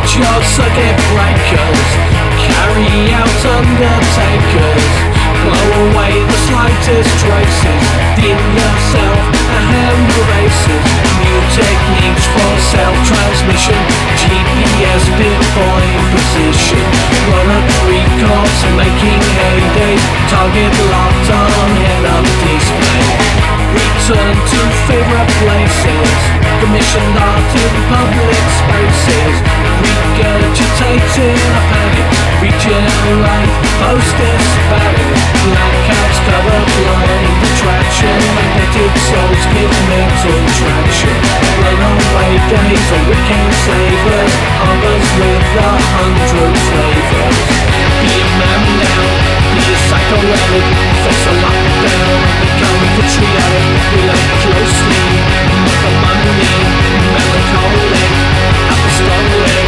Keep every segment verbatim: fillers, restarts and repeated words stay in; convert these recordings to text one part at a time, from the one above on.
your circuit breakers, carry out undertakers, blow away the slightest traces, dim yourself a hand erases. New techniques for self-transmission, G P S pinpoint position, run a three course making heyday, target locked on head-up display. Return to favorite places, commissioned art in public spaces, regurgitating a panic, regenerate, post-dispatting, blackouts cover blind attraction, magnetic souls give mental traction, blown away days of wicked slavers, others with a hundred flavors. Be a man now, be a psychoanalytic, face a lockdown, become patriotic, relate closely, make a money, melancholic, apostolic.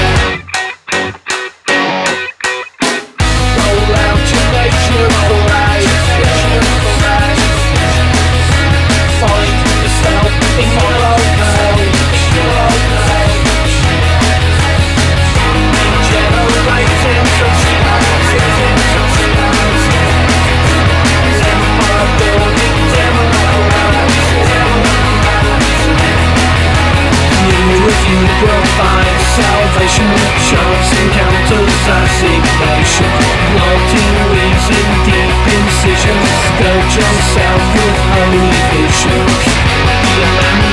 Roll out your nature parade, find yourself in your locale, regenerating society. You provide salvation, chance encounters assignation, wanting weeds in deep incisions, scourge yourself with holy visions. Be a man